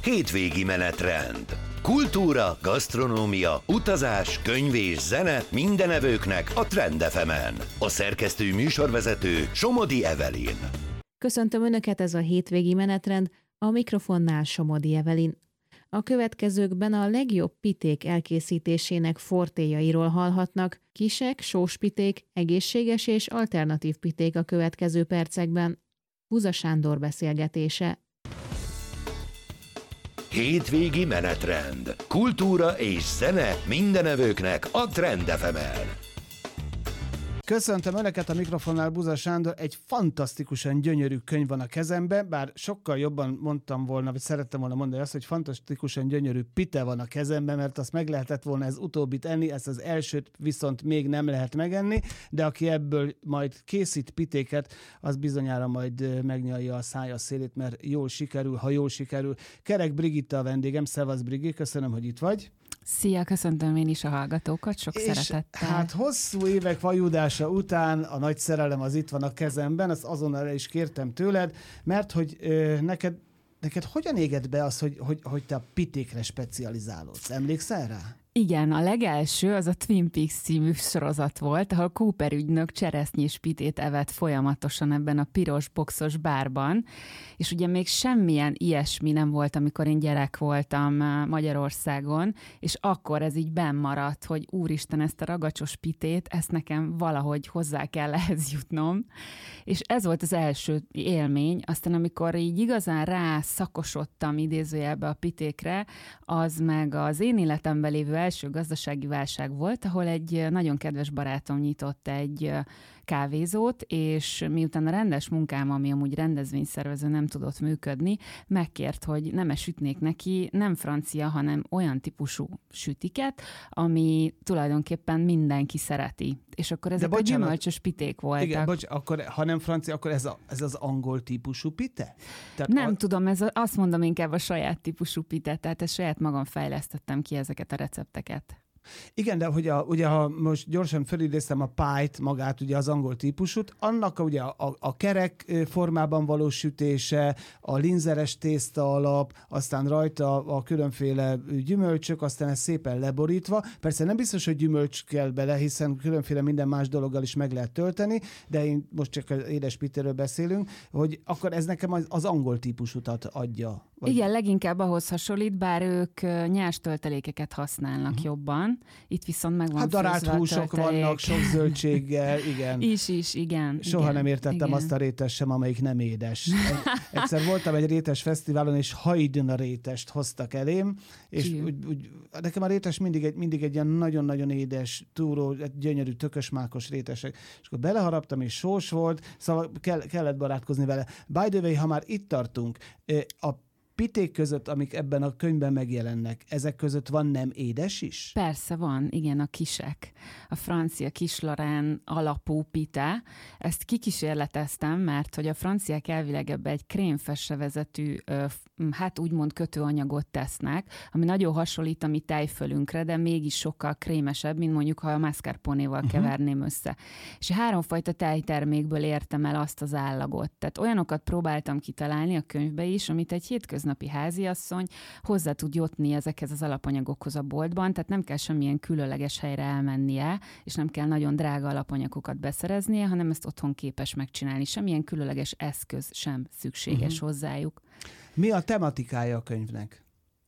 Hétvégi menetrend. Kultúra, gasztronómia, utazás, könyv és zene minden evőknek a Trend FM-en. A szerkesztő műsorvezető Somodi Evelyn. Köszöntöm Önöket, ez a hétvégi menetrend, a mikrofonnál Somodi Evelyn. A következőkben a legjobb piték elkészítésének fortéjairól hallhatnak. Kisek, sós piték, egészséges és alternatív piték a következő percekben. Buza Sándor beszélgetése. Hétvégi menetrend. Kultúra és zene minden evőknek a Trend FM-en. Köszöntöm Önöket, a mikrofonnál Buza Sándor. Egy fantasztikusan gyönyörű könyv van a kezemben, bár sokkal jobban mondtam volna, vagy szerettem volna mondani azt, hogy fantasztikusan gyönyörű pite van a kezemben, mert azt meg lehetett volna ez utóbbit enni, ezt az elsőt viszont még nem lehet megenni, de aki ebből majd készít pitéket, az bizonyára majd megnyalja a szája szélét, mert jól sikerül, ha jól sikerül. Kerek Brigitta a vendégem. Szevasz, Brigi, köszönöm, hogy itt vagy. Szia, köszöntöm én is a hallgatókat, sok szeretettel. Hát hosszú évek vajudása után a nagy szerelem az itt van a kezemben, azt azonnal el is kértem tőled, mert hogy neked hogyan éged be az, hogy te a pitékre specializálódsz? Emlékszel rá? Igen, a legelső az a Twin Peaks című sorozat volt, ahol Cooper ügynök cseresznyés pitét evett folyamatosan ebben a piros boxos bárban, és ugye még semmilyen ilyesmi nem volt, amikor én gyerek voltam Magyarországon, és akkor ez így bennmaradt, hogy úristen, ezt a ragacsos pitét, ezt nekem valahogy hozzá kell ehhez jutnom, és ez volt az első élmény. Aztán amikor így igazán rá szakosodtam idézőjelbe a pitékre, az meg az én életemben lévő első gazdasági válság volt, ahol egy nagyon kedves barátom nyitott egy kávézót, és miután a rendes munkám, ami amúgy rendezvényszervező, nem tudott működni, megkért, hogy nem sütnék neki nem francia, hanem olyan típusú sütiket, ami tulajdonképpen mindenki szereti. És akkor ezek a gyümölcsös piték voltak. Igen, akkor ha nem francia, akkor ez az angol típusú pite? Tehát nem tudom, azt mondom inkább a saját típusú pite, tehát ezt saját magam fejlesztettem ki ezeket a recepteket. Igen, de ugye ha most gyorsan felidéztem a pie-t magát, ugye az angol típusút, annak ugye a kerek formában való sütése, a linzeres tészta alap, aztán rajta a különféle gyümölcsök, aztán ez szépen leborítva. Persze nem biztos, hogy gyümölcs kell bele, hiszen különféle minden más dologgal is meg lehet tölteni, de én most csak az édes pitéről beszélünk, hogy akkor ez nekem az angol típusutat adja. Vagy... Igen, leginkább ahhoz hasonlít, bár ők nyers töltelékeket használnak jobban. Itt viszont megvan főzve darált húsok vannak, sok zöldséggel, igen. Igen. Soha nem értettem azt a rétest sem, amelyik nem édes. Egyszer voltam egy rétes fesztiválon, és hajdna rétest hoztak elém, és úgy, nekem a rétes mindig egy ilyen nagyon-nagyon édes, túró, gyönyörű, tökösmákos rétesek. És akkor beleharaptam, és sós volt, szóval kellett barátkozni vele. By the way, ha már itt tartunk, a piték között, amik ebben a könyvben megjelennek, ezek között van nem édes is? Persze van, igen, a kisek. A francia kislorán alapú pite. Ezt kikísérleteztem, mert hogy a franciák elvileg ebbe egy krémfesre vezetű, hát úgymond kötőanyagot tesznek, ami nagyon hasonlít a mi tejfölünkre, de mégis sokkal krémesebb, mint mondjuk, ha a mascarponéval keverném össze. És 3 fajta tejtermékből értem el azt az állagot. Tehát olyanokat próbáltam kitalálni a könyvbe is, amit egy hétköznapi háziasszony hozzá tud jutni ezekhez az alapanyagokhoz a boltban, tehát nem kell semmilyen különleges helyre elmennie, és nem kell nagyon drága alapanyagokat beszereznie, hanem ezt otthon képes megcsinálni. Semmilyen különleges eszköz sem szükséges hozzájuk. Mi a tematikája a könyvnek?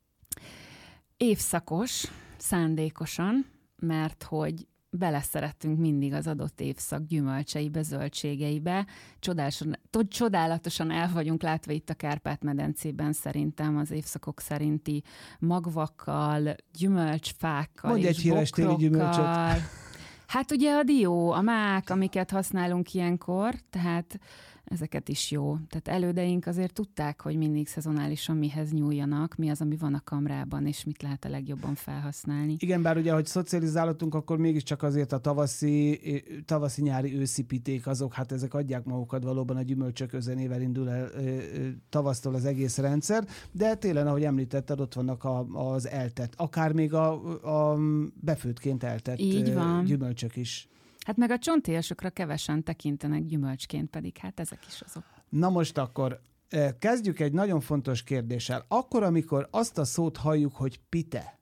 Évszakos, szándékosan, mert hogy beleszerettünk mindig az adott évszak gyümölcseibe, zöldségeibe. Csodálatosan el vagyunk látva itt a Kárpát-medencében szerintem az évszakok szerinti magvakkal, gyümölcsfákkal. Mondj egy híres téli gyümölcsöt. Hát ugye a dió, a mák, amiket használunk ilyenkor, tehát ezeket is jó. Tehát elődeink azért tudták, hogy mindig szezonálisan mihez nyúljanak, mi az, ami van a kamrában, és mit lehet a legjobban felhasználni. Igen, bár ugye, hogy szocializálódtunk, akkor mégiscsak azért a tavaszi, nyári, őszi piték azok, hát ezek adják magukat, valóban a gyümölcsök özenével indul el tavasztól az egész rendszer, de télen, ahogy említetted, ott vannak az eltett, akár még a befőttként eltett gyümölcsök is. Hát meg a csontélyasokra kevesen tekintenek gyümölcsként, pedig hát ezek is azok. Na most akkor Kezdjük egy nagyon fontos kérdéssel. Akkor, amikor azt a szót halljuk, hogy pite,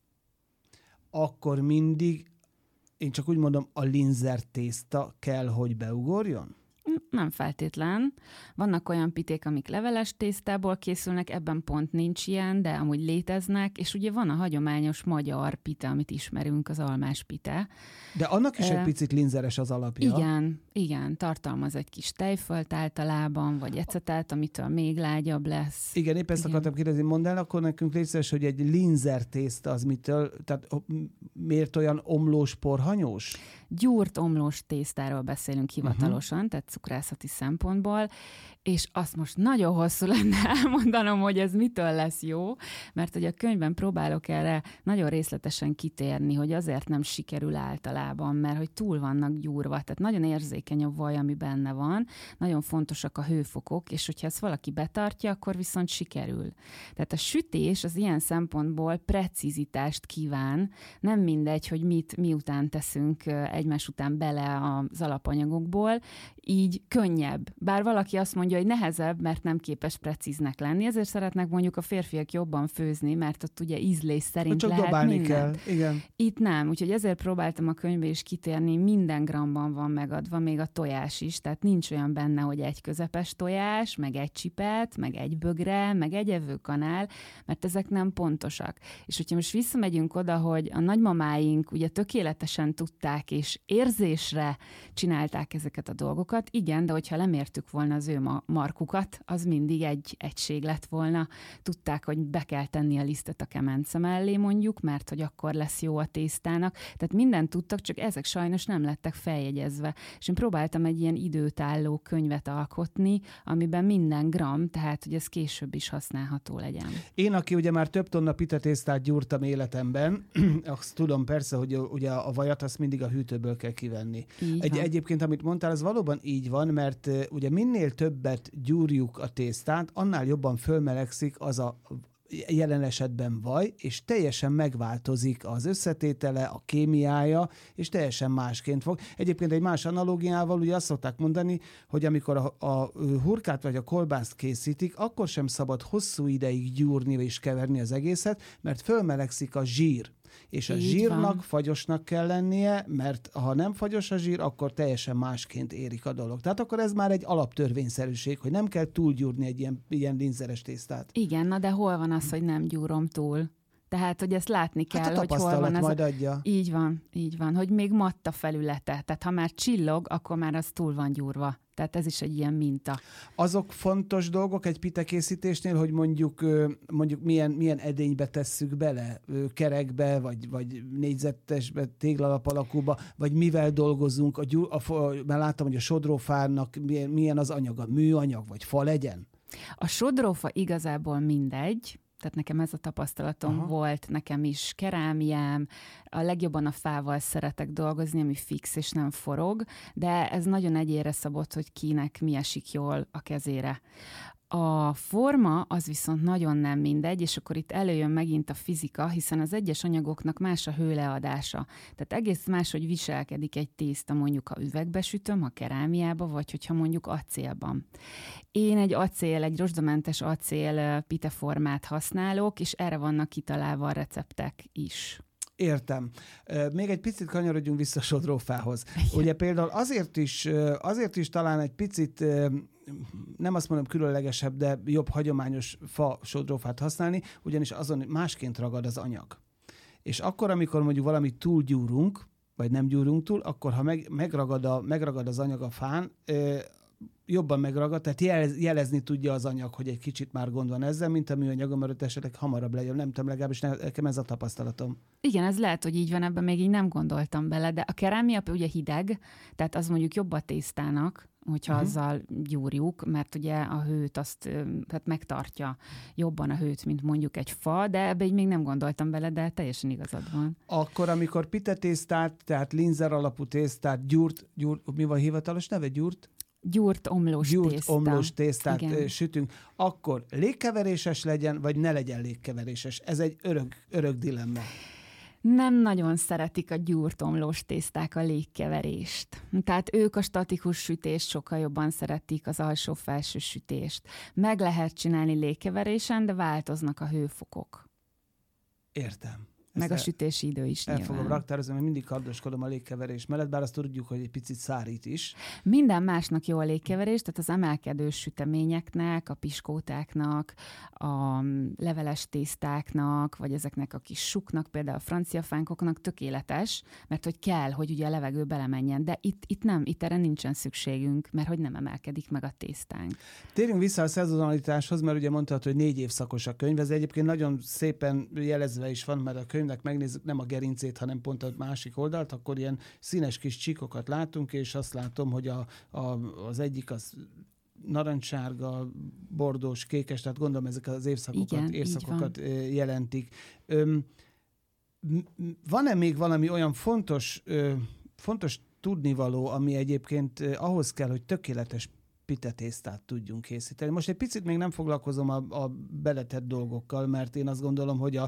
akkor mindig, én csak úgy mondom, a linzer tészta kell, hogy beugorjon? Nem feltétlen. Vannak olyan piték, amik leveles tésztából készülnek, ebben pont nincs ilyen, de amúgy léteznek, és ugye van a hagyományos magyar pite, amit ismerünk, az almás pite. De annak is egy picit linzeres az alapja. Igen, tartalmaz egy kis tejfölt általában, vagy ecetát, amitől még lágyabb lesz. Igen, épp ezt akartam kérdezni, mondd el akkor nekünk létszeres, hogy egy linzer tészta az mitől, tehát miért olyan omlós, porhanyós? Gyúrt omlós tésztáról beszélünk hivatalosan, tehát cukrászati szempontból, és azt most nagyon hosszú lenne elmondanom, hogy ez mitől lesz jó, mert hogy a könyvben próbálok erre nagyon részletesen kitérni, hogy azért nem sikerül általában, mert hogy túl vannak gyúrva, tehát nagyon érzékeny a vaj, ami benne van, nagyon fontosak a hőfokok, és hogyha ezt valaki betartja, akkor viszont sikerül. Tehát a sütés az ilyen szempontból precizitást kíván, nem mindegy, hogy miután teszünk egymás után bele az alapanyagokból, így könnyebb. Bár valaki azt mondja, hogy nehezebb, mert nem képes precíznek lenni, ezért szeretnek mondjuk a férfiak jobban főzni, mert ott ugye ízlés szerint csak lehet dobálni mindent. kell. Igen. Itt nem, úgyhogy ezért próbáltam a könyvbe is kitérni, minden gramban van megadva, még a tojás is, tehát nincs olyan benne, hogy egy közepes tojás, meg egy csipet, meg egy bögre, meg egy evőkanál, mert ezek nem pontosak. És hogyha most visszamegyünk oda, hogy a nagymamáink ugye tökéletesen tudták, és érzésre csinálták ezeket a dolgokat, igen, de hogyha lemértük volna az ő markukat, az mindig egy egység lett volna. Tudták, hogy be kell tenni a lisztet a kemence mellé mondjuk, mert hogy akkor lesz jó a tésztának. Tehát mindent tudtak, csak ezek sajnos nem lettek feljegyezve. És én próbáltam egy ilyen időtálló könyvet alkotni, amiben minden gram, tehát hogy ez később is használható legyen. Én, aki ugye már több tonna pitatésztát gyúrtam életemben, azt tudom persze, hogy ugye a vajat azt mindig a hűtőből kell kivenni. Egyébként, amit mondtál, az valóban így van, mert ugye minél többet gyúrjuk a tésztát, annál jobban fölmelegszik az a jelen esetben vaj, és teljesen megváltozik az összetétele, a kémiája, és teljesen másként fog. Egyébként egy más analógiával ugye azt szokták mondani, hogy amikor a hurkát vagy a kolbászt készítik, akkor sem szabad hosszú ideig gyúrni és keverni az egészet, mert fölmelegszik a zsír. És a így zsírnak van. Fagyosnak kell lennie, mert ha nem fagyos a zsír, akkor teljesen másként érik a dolog. Tehát akkor ez már egy alaptörvényszerűség, hogy nem kell túlgyúrni egy ilyen linzeres tésztát. Igen, na de hol van az, hogy nem gyúrom túl? Tehát, hogy ezt látni kell, Hát a hogy hol van az. majd adja. Így van, hogy még matt a felülete. Tehát ha már csillog, akkor már az túl van gyúrva. Tehát ez is egy ilyen minta. Azok fontos dolgok egy pite készítésnél, hogy mondjuk milyen edénybe tesszük bele, kerekbe, vagy négyzetesbe, téglalap alakúba, vagy mivel dolgozunk. Mert láttam, hogy a sodrófának milyen az anyaga, műanyag, vagy fa legyen. A sodrófa igazából mindegy, tehát nekem ez a tapasztalatom volt, nekem is kerámiám, a legjobban a fával szeretek dolgozni, ami fix és nem forog, de ez nagyon egyére szabott, hogy kinek mi esik jól a kezére. A forma az viszont nagyon nem mindegy, és akkor itt előjön megint a fizika, hiszen az egyes anyagoknak más a hőleadása. Tehát egész más, hogy viselkedik egy tészta, mondjuk ha üvegbe sütöm, ha kerámiába, vagy hogyha mondjuk acélban. Én egy rozsdamentes acél piteformát használok, és erre vannak kitalálva a receptek is. Értem. Még egy picit kanyarodjunk vissza a sodrófához. Ugye például azért is talán egy picit, nem azt mondom különlegesebb, de jobb hagyományos fa sodrófát használni, ugyanis azon másként ragad az anyag. És akkor, amikor mondjuk valamit túlgyúrunk, vagy nem gyúrunk túl, akkor ha megragad az anyag a fán, jobban megragad, tehát jelezni tudja az anyag, hogy egy kicsit már gond van ezzel, mint a műanyag, mert esetleg hamarabb lejön. Nem tudom, legalábbis nekem ez a tapasztalatom. Igen, ez lehet, hogy így van, ebben még így nem gondoltam bele, de a kerámia ugye hideg, tehát az mondjuk jobb a tésztának, hogyha azzal gyúrjuk, mert ugye a hőt azt hát megtartja jobban a hőt, mint mondjuk egy fa, de ebbe így még nem gondoltam bele, de teljesen igazad van. Akkor, amikor pitetésztát, tehát linzer alapú tésztát, gyúrt, mi van hivatalos neve? Gyúrt omlós tésztát sütünk, akkor légkeveréses legyen, vagy ne legyen légkeveréses. Ez egy örök dilemma. Nem nagyon szeretik a gyúrtomlós tészták a légkeverést. Tehát ők a statikus sütést sokkal jobban szeretik, az alsó-felső sütést. Meg lehet csinálni légkeverésen, de változnak a hőfokok. Értem. Meg a sütési idő is nyilván. El fogom raktározni, mert mindig kardoskodom a légkeverés mellett, bár azt tudjuk, hogy egy picit szárít is. Minden másnak jó a légkeverés, tehát az emelkedő süteményeknek, a piskótáknak, a leveles tésztáknak, vagy ezeknek a kis suknak, például a francia fánkoknak tökéletes, mert hogy kell, hogy ugye a levegő belemenjen. De itt nem, itt erre nincsen szükségünk, mert hogy nem emelkedik meg a tésztánk. Térjünk vissza a szezonalitáshoz, mert ugye mondtad, hogy 4 évszakos a könyv, ez egyébként nagyon szépen jelezve is van, mert a könyvnek megnézzük nem a gerincét, hanem pont a másik oldalt, akkor ilyen színes kis csíkokat látunk, és azt látom, hogy az egyik az narancssárga, bordós, kékes, tehát gondolom ezek az évszakokat jelentik. Van-e még valami olyan fontos tudnivaló, ami egyébként ahhoz kell, hogy tökéletes pitetésztát tudjunk készíteni? Most egy picit még nem foglalkozom a beletett dolgokkal, mert én azt gondolom, hogy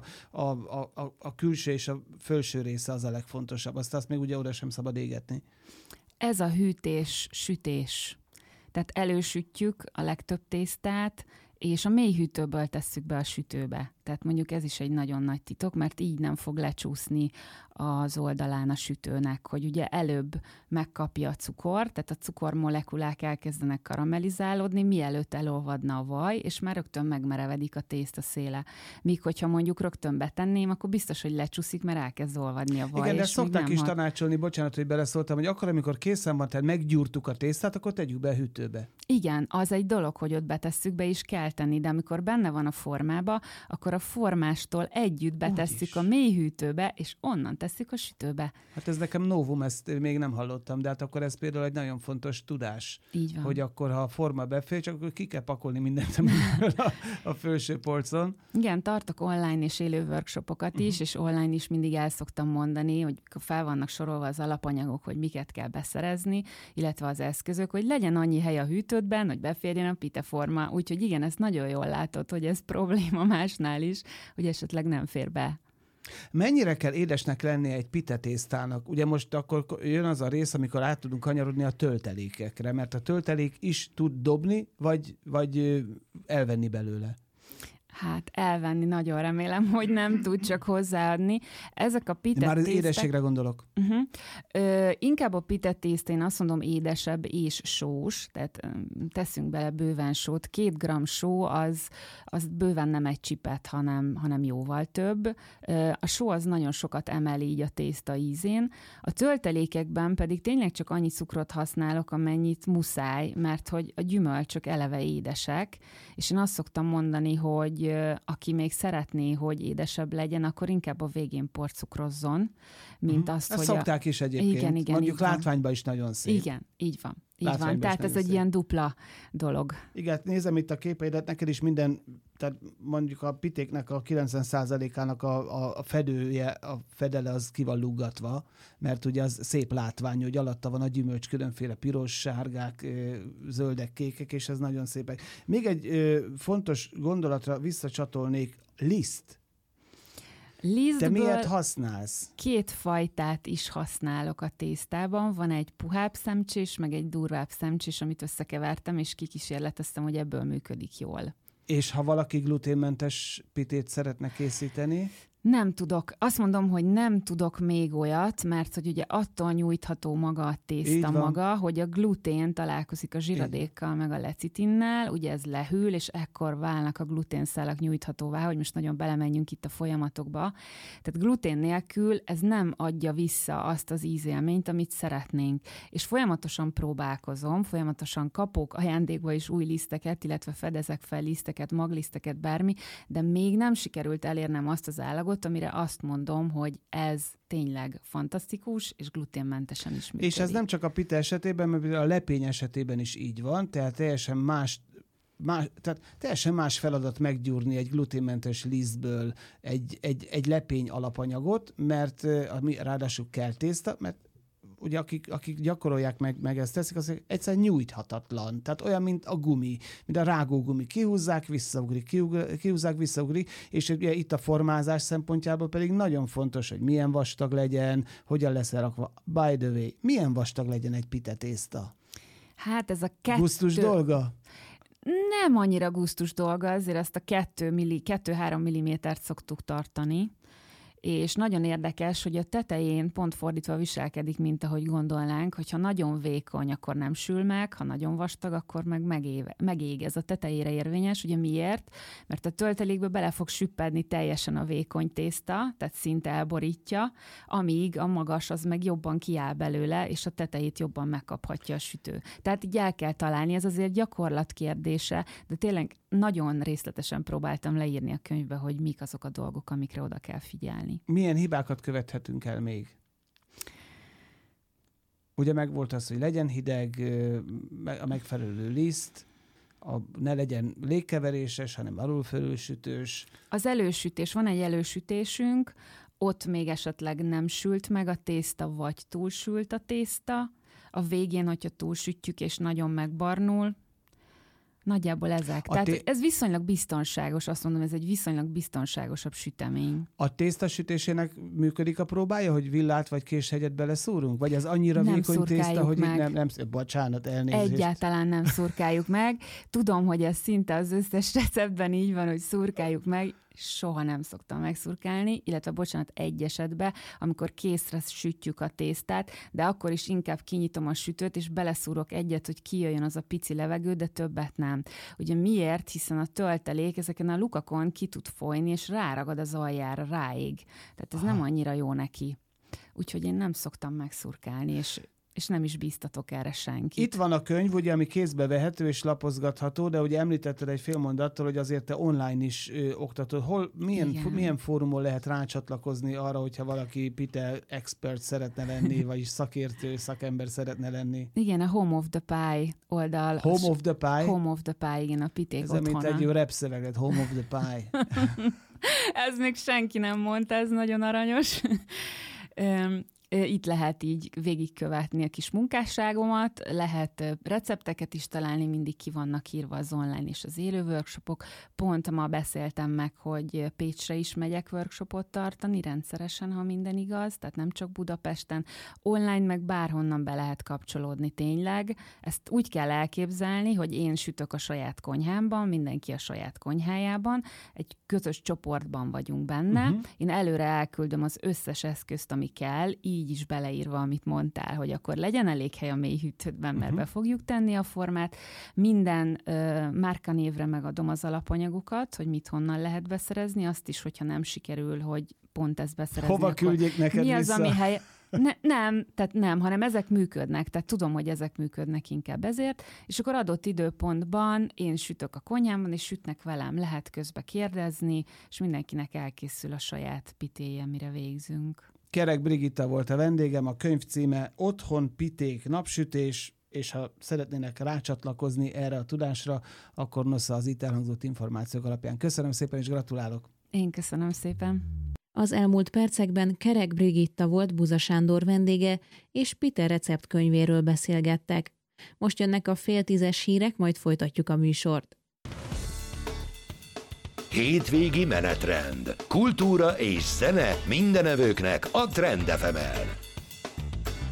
a külső és a felső része az a legfontosabb. Azt még ugye oda sem szabad égetni. Ez a hűtés, sütés. Tehát elősütjük a legtöbb tésztát, és a mély hűtőből tesszük be a sütőbe. Tehát mondjuk ez is egy nagyon nagy titok, mert így nem fog lecsúszni az oldalán a sütőnek, hogy ugye előbb megkapja a cukor, tehát a cukormolekulák elkezdenek karamellizálódni, mielőtt elolvadna a vaj, és már rögtön megmerevedik a tészta széle. Míg hogyha mondjuk rögtön betenném, akkor biztos, hogy lecsúszik, mert elkezd olvadni a vaj. Igen, de szokták is tanácsolni, bocsánat, hogy beleszóltam, hogy akkor, amikor készen van, tehát meggyúrtuk a tésztát, akkor tegyük be a hűtőbe. Igen, az egy dolog, hogy ott betesszük be, és kell tenni, de amikor benne van a formába, akkor a formástól együtt betesszük a mély hűtőbe, és onnan tesszük a sütőbe. Hát ez nekem novum, ezt még nem hallottam, de hát akkor ez például egy nagyon fontos tudás. Így van. Hogy akkor, ha a forma befér, csak akkor ki kell pakolni mindent a felső polcon. Igen, tartok online és élő workshopokat is, és online is mindig el szoktam mondani, hogy fel vannak sorolva az alapanyagok, hogy miket kell beszerezni, illetve az eszközök, hogy legyen annyi hely a hűtődben, hogy beférjen a piteforma. Úgyhogy igen, ezt nagyon jól látod, hogy ez probléma másnál is, hogy esetleg nem fér be. Mennyire kell édesnek lennie egy pitetésztának? Ugye most akkor jön az a rész, amikor át tudunk kanyarodni a töltelékekre, mert a töltelék is tud dobni, vagy elvenni belőle. Hát elvenni nagyon remélem, hogy nem tud csak hozzáadni. Ezek a pitetésztek... Már az édességre gondolok. Inkább a pitetészta, én azt mondom édesebb és sós, tehát teszünk bele bőven sót. 2 g só az bőven nem egy csipet, hanem jóval több. A só az nagyon sokat emeli így a tészta ízén. A töltelékekben pedig tényleg csak annyi cukrot használok, amennyit muszáj, mert hogy a gyümölcsök eleve édesek, és én azt szoktam mondani, hogy aki még szeretné, hogy édesebb legyen, akkor inkább a végén porcukrozzon, mint azt, ezt hogy... szokták is egyébként. Igen, mondjuk látványban is nagyon szép. Igen, így van. Így van. Tehát ez egy ilyen dupla dolog. Igen, nézem itt a képeidet, neked is minden, tehát mondjuk a pitéknek a 90%-ának a fedője, a fedele az ki van luggatva, mert ugye az szép látvány, hogy alatta van a gyümölcs, különféle piros, sárgák, zöldek, kékek, és ez nagyon szépek. Még egy fontos gondolatra visszacsatolnék, liszt. Te miért használsz? 2 fajtát is használok a tésztában. Van egy puhább szemcsés, meg egy durvább szemcsés, amit összekevertem, és kikísérleteztem, hogy ebből működik jól. És ha valaki gluténmentes pitét szeretne készíteni? Nem tudok. Azt mondom, hogy nem tudok még olyat, mert hogy ugye attól nyújtható maga a tészta maga, hogy a glutén találkozik a zsiradékkal, meg a lecitinnel, ugye ez lehűl, és ekkor válnak a gluténszálak nyújthatóvá, hogy most nagyon belemenjünk itt a folyamatokba. Tehát glutén nélkül ez nem adja vissza azt az ízélményt, amit szeretnénk. És folyamatosan próbálkozom, folyamatosan kapok ajándékba is új liszteket, illetve fedezek fel liszteket, magliszteket, bármi, de még nem sikerült elérnem azt az állagot, amire azt mondom, hogy ez tényleg fantasztikus, és gluténmentesen is működik. És ez nem csak a pite esetében, mert a lepény esetében is így van, tehát teljesen más feladat meggyúrni egy gluténmentes lisztből egy lepény alapanyagot, mert ráadásul kell tészta, mert ugye akik gyakorolják meg ezt teszik, az egyszerűen nyújthatatlan. Tehát olyan, mint a gumi, mint a rágógumi. Kihúzzák, visszaugrik, és ugye itt a formázás szempontjából pedig nagyon fontos, hogy milyen vastag legyen, hogyan lesz elrakva. By the way, milyen vastag legyen egy pitetészta? Hát ez a Gusztus dolga? Nem annyira gusztus dolga, azért ezt a 2-3 millimétert szoktuk tartani, és nagyon érdekes, hogy a tetején pont fordítva viselkedik, mint ahogy gondolnánk, hogyha nagyon vékony, akkor nem sül meg, ha nagyon vastag, akkor meg megég. Ez a tetejére érvényes. Ugye miért? Mert a töltelékbe bele fog süppedni teljesen a vékony tészta, tehát szinte elborítja, amíg a magas az meg jobban kiáll belőle, és a tetejét jobban megkaphatja a sütő. Tehát így el kell találni, ez azért gyakorlat kérdése, de tényleg nagyon részletesen próbáltam leírni a könyvbe, hogy mik azok a dolgok, amikre oda kell figyelni. Milyen hibákat követhetünk el még? Ugye megvolt az, hogy legyen hideg, a megfelelő liszt, ne legyen légkeveréses, hanem alulfölülsütős. Az elősütés, van egy elősütésünk, ott még esetleg nem sült meg a tészta, vagy túlsült a tészta. A végén, hogyha túlsütjük és nagyon megbarnul, nagyjából ezek. Tehát ez viszonylag biztonságos, azt mondom, ez egy viszonylag biztonságosabb sütemény. A tészta sütésének működik a próbája, hogy villát vagy késhegyet beleszúrunk? Vagy ez annyira nem vékony tészta, hogy nem, bocsánat, elnézést. Egyáltalán nem szurkáljuk meg. Tudom, hogy ez szinte az összes receptben így van, hogy szurkáljuk meg. Soha nem szoktam megszurkálni, illetve bocsánat, egy esetben, amikor készre sütjük a tésztát, de akkor is inkább kinyitom a sütőt, és beleszúrok egyet, hogy kijöjjön az a pici levegő, de többet nem. Ugye miért? Hiszen a töltelék ezeken a lukakon ki tud folyni, és ráragad az aljára, ráég. Tehát ez nem annyira jó neki. Úgyhogy én nem szoktam megszurkálni, és nem is bíztatok erre senkit. Itt van a könyv, ugye, ami kézbe vehető és lapozgatható, de ugye említetted egy fél mondattal, hogy azért te online is oktatod. Milyen fórumon lehet rácsatlakozni arra, hogyha valaki pite expert szeretne lenni, vagyis szakértő, szakember szeretne lenni? Igen, a Home of the Pie oldal. Home of the Pie? Home of the Pie, igen, a piték ez otthona. Ez mint egy jó rap szöveget, Home of the Pie. Ez még senki nem mondta, ez nagyon aranyos. Itt lehet így végigkövetni a kis munkásságomat, lehet recepteket is találni, mindig ki vannak írva az online és az élő workshopok. Pont ma beszéltem meg, hogy Pécsre is megyek workshopot tartani, rendszeresen, ha minden igaz, tehát nem csak Budapesten. Online meg bárhonnan be lehet kapcsolódni tényleg. Ezt úgy kell elképzelni, hogy én sütök a saját konyhámban, mindenki a saját konyhájában, egy közös csoportban vagyunk benne. Én előre elküldöm az összes eszközt, ami kell, így is beleírva, amit mondtál, hogy akkor legyen elég hely a mély hűtőben, mert be fogjuk tenni a formát. Minden márkanévre megadom az alapanyagokat, hogy mit honnan lehet beszerezni, azt is, hogyha nem sikerül, hogy pont ezt beszerezni. Hova küldjék neked mi az, vissza? ami hely... Nem, hanem ezek működnek, tehát tudom, hogy ezek működnek inkább ezért, és akkor adott időpontban én sütök a konyhámban, és sütnek velem, lehet közbe kérdezni, és mindenkinek elkészül a saját pitéje, mire végzünk. Kerek Brigitta volt a vendégem, a könyv címe Otthon piték napsütés, és ha szeretnének rácsatlakozni erre a tudásra, akkor nosza az itt elhangzott információk alapján. Köszönöm szépen, és gratulálok! Én köszönöm szépen! Az elmúlt percekben Kerek Brigitta volt Buza Sándor vendége, és Pite receptkönyvéről beszélgettek. Most jönnek a 9:30 hírek, majd folytatjuk a műsort. Hétvégi menetrend. Kultúra és zene mindenevőknek a Trend FM-en.